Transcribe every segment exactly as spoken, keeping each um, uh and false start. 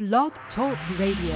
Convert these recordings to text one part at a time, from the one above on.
Blog Talk Radio.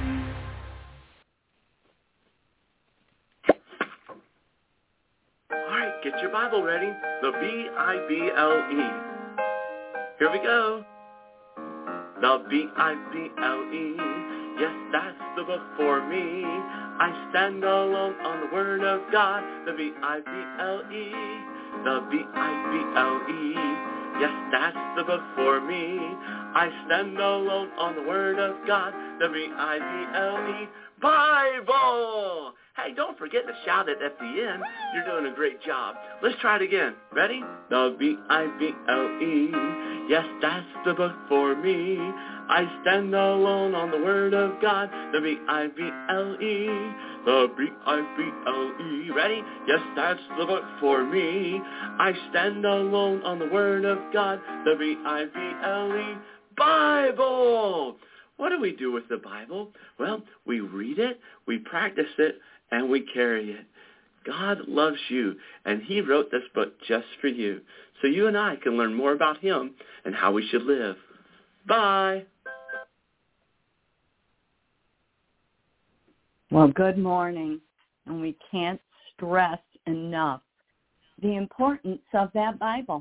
All right, get your Bible ready. The B I B L E. Here we go. The B I B L E. Yes, that's the book for me. I stand alone on the Word of God. The B I B L E. The B I B L E. Yes, that's the book for me. I stand alone on the Word of God. The B I B L E. Bible! Hey, don't forget to shout it at the end. You're doing a great job. Let's try it again. Ready? The B I B L E. Yes, that's the book for me. I stand alone on the Word of God. The B I B L E. The B I B L E. Ready? Yes, that's the book for me. I stand alone on the Word of God. The B I B L E. Bible! What do we do with the Bible? Well, we read it, we practice it, and we carry it. God loves you, and he wrote this book just for you. So you and I can learn more about him and how we should live. Bye. Well, good morning. And we can't stress enough the importance of that Bible.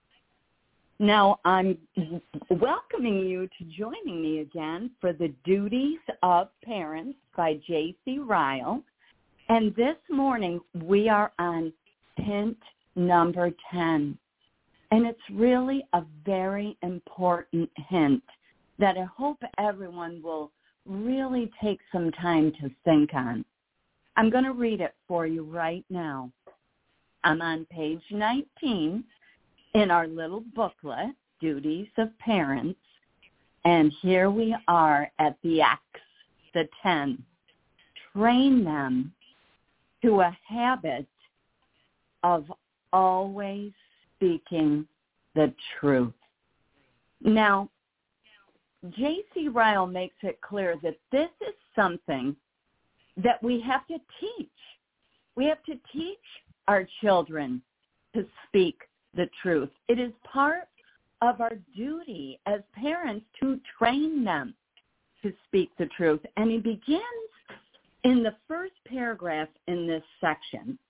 Now, I'm welcoming you to joining me again for the Duties of Parents by J C Ryle. And this morning, we are on hint number ten. And it's really a very important hint that I hope everyone will really take some time to think on. I'm going to read it for you right now. I'm on page nineteen in our little booklet, Duties of Parents. And here we are at the X, the ten. Train them to a habit of always speaking the truth. Now, J C Ryle makes it clear that this is something that we have to teach. We have to teach our children to speak the truth. It is part of our duty as parents to train them to speak the truth. And he begins in the first paragraph in this section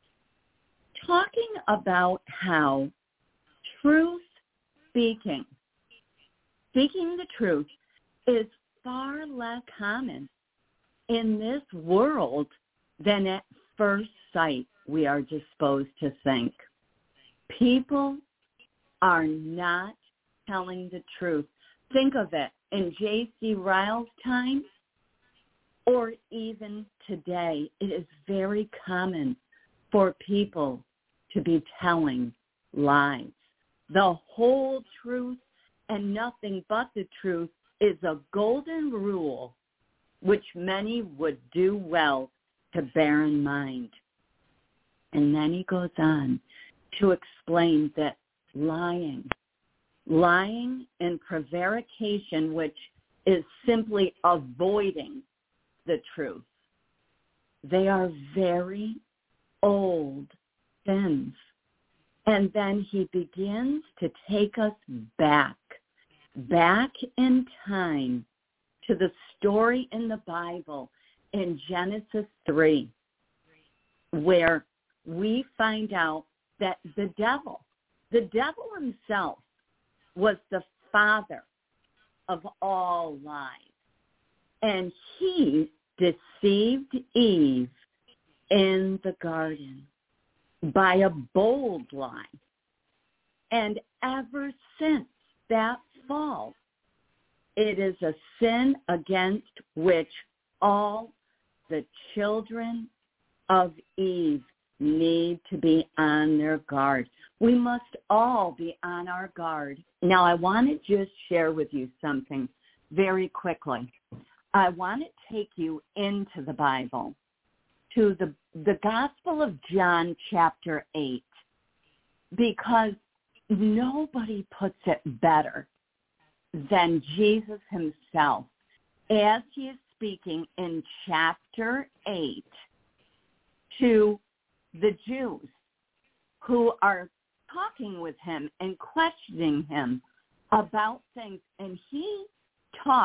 talking about how truth speaking, speaking the truth, is far less common in this world than at first sight we are disposed to think. People are not telling the truth. Think of it, in J C Ryle's time, or even today, it is very common for people to be telling lies. The whole truth and nothing but the truth is a golden rule which many would do well to bear in mind. And then he goes on to explain that lying, lying and prevarication, which is simply avoiding the truth, they are very old sins. And then he begins to take us back, back in time to the story in the Bible in Genesis three, where we find out that the devil, the devil himself was the father of all lies. And he deceived Eve in the garden by a bold lie. And ever since that fall, it is a sin against which all the children of Eve need to be on their guard. We must all be on our guard. Now, I want to just share with you something very quickly. I want to take you into the Bible, to the, the Gospel of John, chapter eight, because nobody puts it better than Jesus himself as he is speaking in chapter eight to the Jews who are talking with him and questioning him about things. And he talks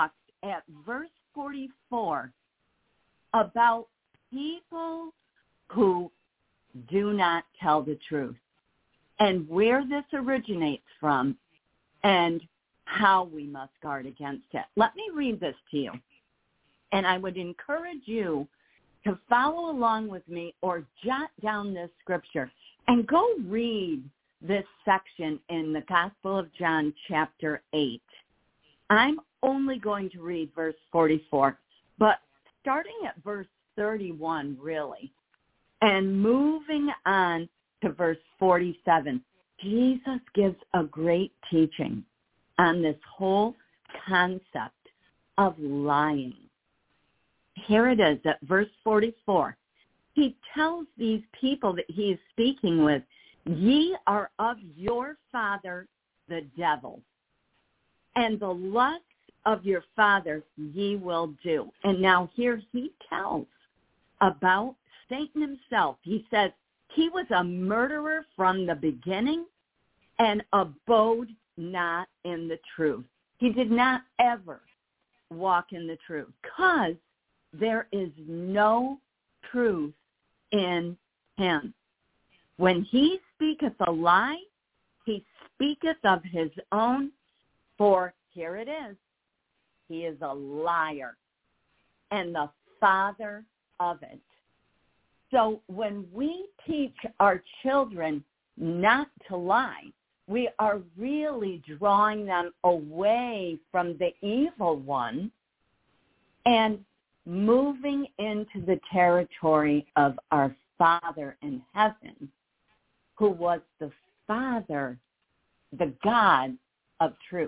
at verse forty-four about people who do not tell the truth and where this originates from and how we must guard against it. Let me read this to you. And I would encourage you to follow along with me or jot down this scripture and go read this section in the Gospel of John chapter eight. I'm only going to read verse forty-four, but starting at verse thirty-one, really, and moving on to verse forty-seven, Jesus gives a great teaching on this whole concept of lying. Here it is at verse forty-four. He tells these people that he is speaking with, ye are of your father, the devil, and the lusts of your father ye will do. And now here he tells about Satan himself. He says he was a murderer from the beginning and abode not in the truth. He did not ever walk in the truth because there is no truth in him. When he speaketh a lie, he speaketh of his own, for here it is, he is a liar and the father of it. So when we teach our children not to lie, we are really drawing them away from the evil one and moving into the territory of our Father in heaven, who was the Father, the God of truth.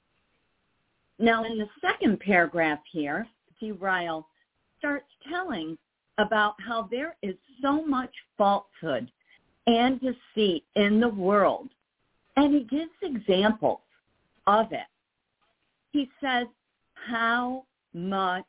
Now, in the second paragraph here, D. Ryle starts telling about how there is so much falsehood and deceit in the world, and he gives examples of it. He says, how much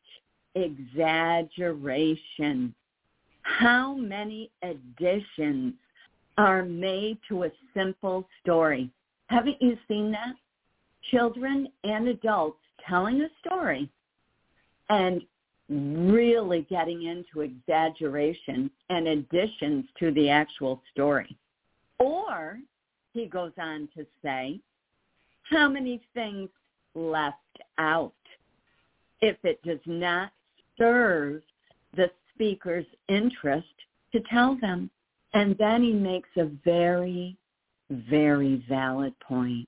exaggeration, how many additions are made to a simple story. Haven't you seen that? Children and adults telling a story and really getting into exaggeration and additions to the actual story. Or, he goes on to say, how many things left out if it does not serve the speaker's interest to tell them. And then he makes a very, very valid point.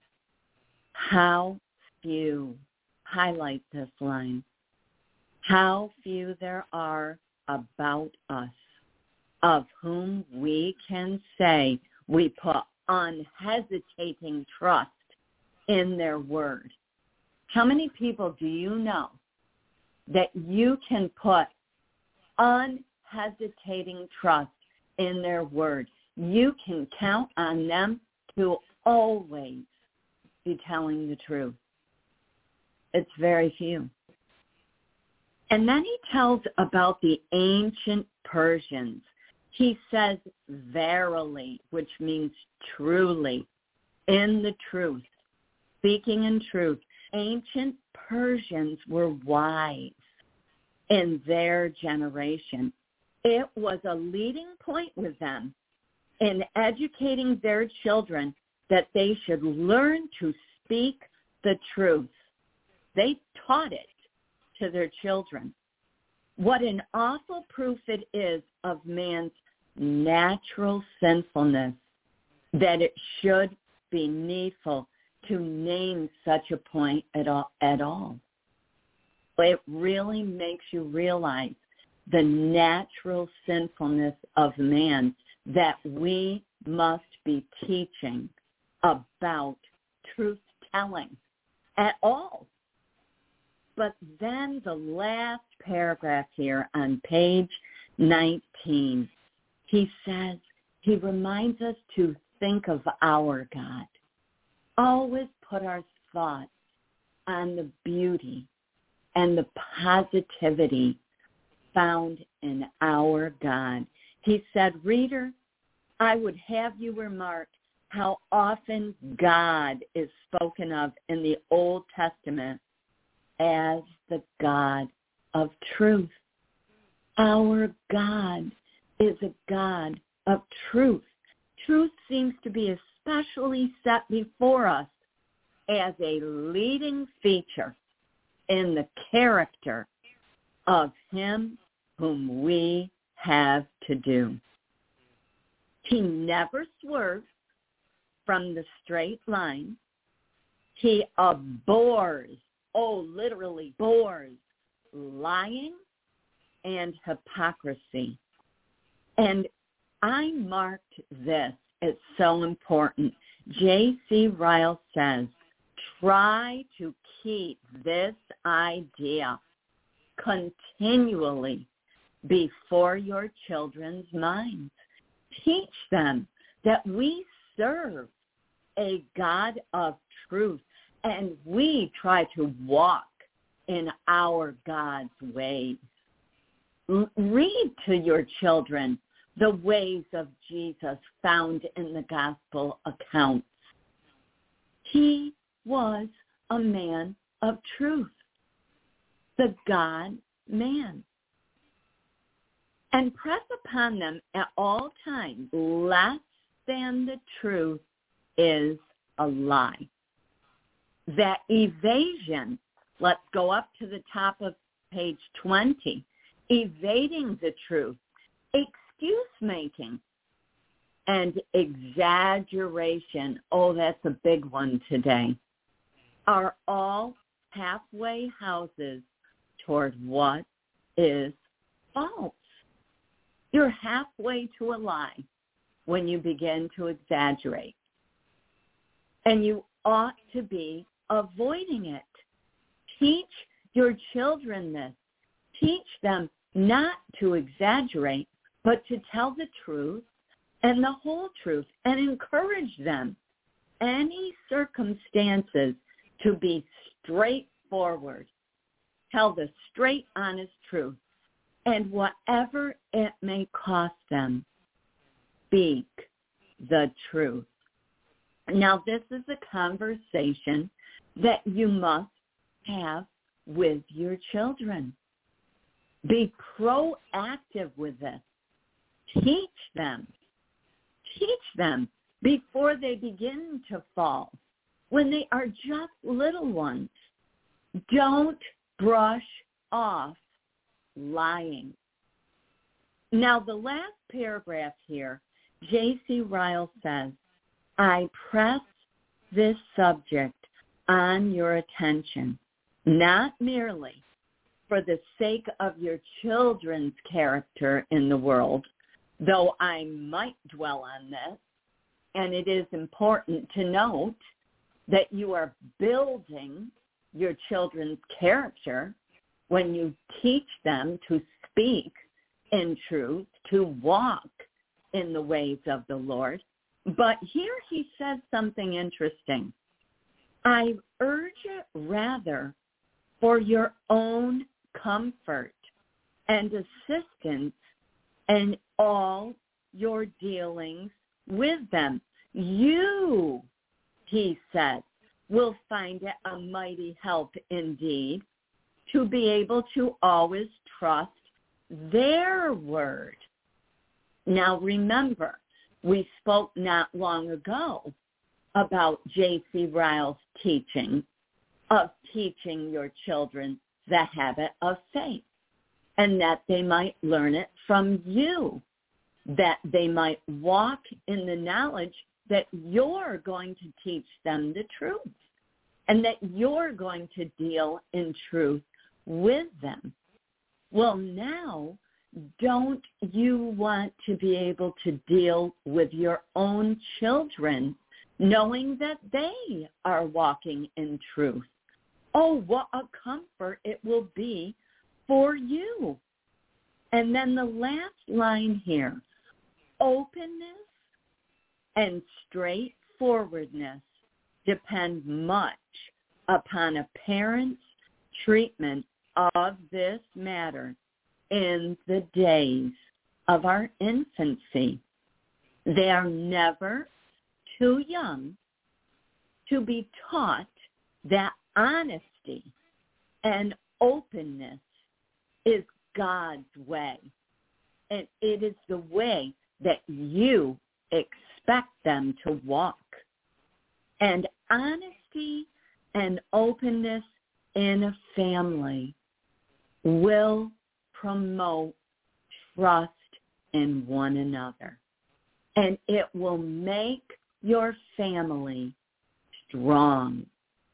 How few, highlight this line, how few there are about us of whom we can say we put unhesitating trust in their word. How many people do you know that you can put unhesitating trust in their word? You can count on them to always be telling the truth. It's very few. And then he tells about the ancient Persians. He says verily, which means truly, in the truth, speaking in truth. Ancient Persians were wise in their generation. It was a leading point with them in educating their children that they should learn to speak the truth. They taught it to their children. What an awful proof it is of man's natural sinfulness that it should be needful to name such a point at all. At all. It really makes you realize the natural sinfulness of man that we must be teaching about truth-telling at all. But then the last paragraph here on page nineteen, he says, he reminds us to think of our God. Always put our thoughts on the beauty and the positivity found in our God. He said, reader, I would have you remark how often God is spoken of in the Old Testament as the God of truth. Our God is a God of truth. Truth seems to be especially set before us as a leading feature in the character of him whom we have to do. He never swerves from the straight line. He abhors, oh, literally bores, lying and hypocrisy. And I marked this. It's so important. J C Ryle says, try to keep this idea continually before your children's minds. Teach them that we serve a God of truth, and we try to walk in our God's ways. L- read to your children the ways of Jesus found in the gospel accounts. He was a man of truth, the God-man. And press upon them at all times, less than the truth is a lie. That evasion, let's go up to the top of page twenty, evading the truth, excuse-making, and exaggeration, oh, that's a big one today, are all halfway houses toward what is false. You're halfway to a lie when you begin to exaggerate. And you ought to be avoiding it. Teach your children this. Teach them not to exaggerate, but to tell the truth and the whole truth, and encourage them, any circumstances, to be straightforward. Tell the straight, honest truth. And whatever it may cost them, speak the truth. Now, this is a conversation that you must have with your children. Be proactive with this. Teach them. Teach them before they begin to fall. When they are just little ones, don't brush off lying. Now, the last paragraph here, J C Ryle says, I press this subject on your attention, not merely for the sake of your children's character in the world, though I might dwell on this, and it is important to note that you are building your children's character when you teach them to speak in truth, to walk in the ways of the Lord. But here he says something interesting. I urge it rather for your own comfort and assistance in all your dealings with them. You, he said, will find it a mighty help indeed to be able to always trust their word. Now remember, we spoke not long ago about J C Ryle's teaching of teaching your children the habit of faith, and that they might learn it from you, that they might walk in the knowledge that you're going to teach them the truth, and that you're going to deal in truth with them. Well, now, don't you want to be able to deal with your own children knowing that they are walking in truth? Oh, what a comfort it will be for you. And then the last line here, openness and straightforwardness depend much upon a parent's treatment of this matter in the days of our infancy. They are never too young to be taught that honesty and openness is God's way. And it is the way that you expect them to walk. And honesty and openness in a family will promote trust in one another. And it will make your family strong.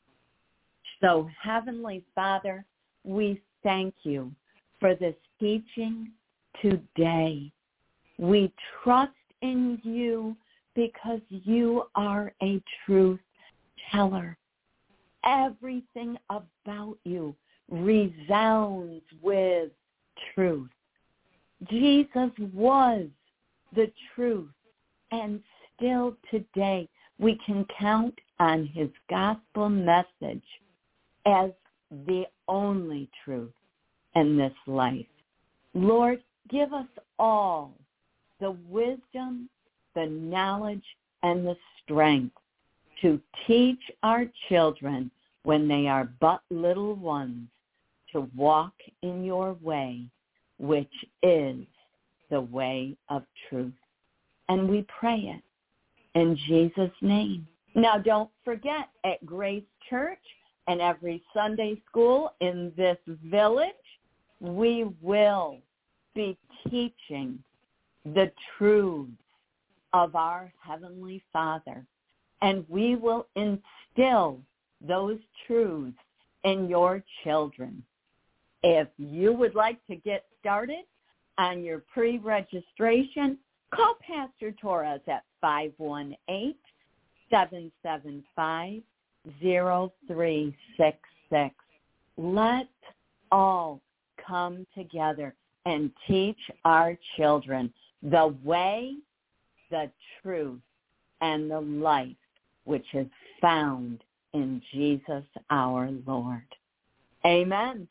So, Heavenly Father, we thank you for this teaching today. We trust in you because you are a truth teller. Everything about you resounds with truth. Jesus was the truth, and still today we can count on his gospel message as the only truth in this life. Lord, give us all the wisdom, the knowledge, and the strength to teach our children when they are but little ones to walk in your way, which is the way of truth. And we pray it in Jesus' name. Now, don't forget, at Grace Church and every Sunday school in this village, we will be teaching the truths of our Heavenly Father. And we will instill those truths in your children. If you would like to get started on your pre-registration, call Pastor Torres at five one eight, seven seven five, zero three six six. Let's all come together and teach our children the way, the truth, and the life which is found in Jesus our Lord. Amen.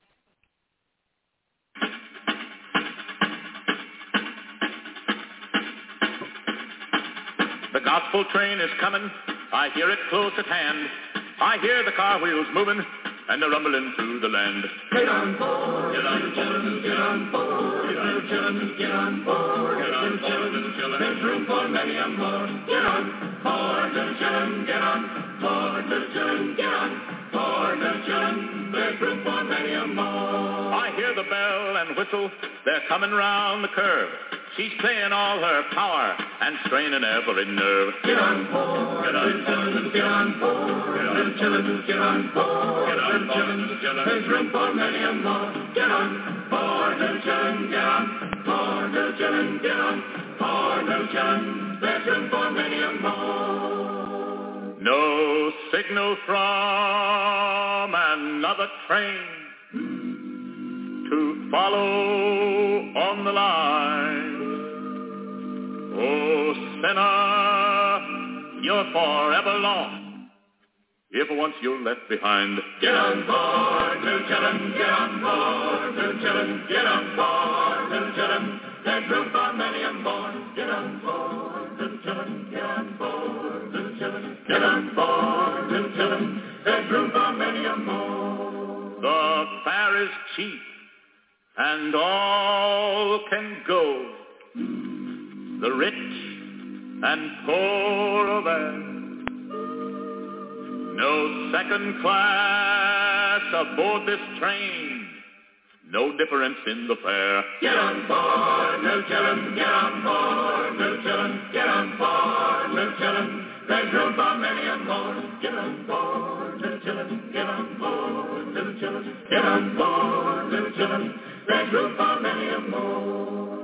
The gospel train is coming, I hear it close at hand. I hear the car wheels moving, and they're rumbling through the land. Get on board, get on, children, get on board, get on, children, get on board, get on, children, children. There's room for many a more. Get on board, little children, get on board, little children, get on board, little children. There's room for many a more. I hear the bell and whistle, they're coming round the curve. She's playing all her power and straining every nerve. Get on board, get on, children, get on board, get on, children, get on board, get on, children, children. There's room for many a more. Get on board, little children, get on board, little children, get on board, little children. There's room for many a more. No signal from another train to follow on the line. Oh, sinner, you're forever lost if once you're left behind. Get on board, little children, get on board, little children, get on board, little children. There's room for many a more. Get on board, little children, get on board, little children, get on board, little children. There's room for many a more. The fare is cheap, and all can go. The rich and poor of us. No second class aboard this train. No difference in the fare. Get on board, little children, get on board, little children, get on board, little children. There's room for many and more. Get on board, little children, get on board, little children, get on board, little children. There's room for many and more.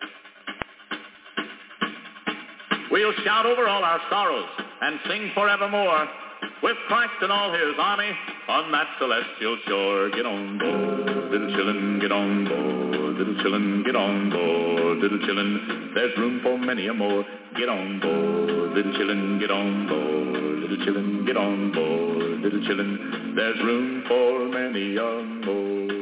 We'll shout over all our sorrows and sing forevermore with Christ and all his army on that celestial shore. Get on board, little children, get on board, little children, get on board, little children. There's room for many a more. Get on board, little children, get on board, little children, get on board, little children. There's room for many a more.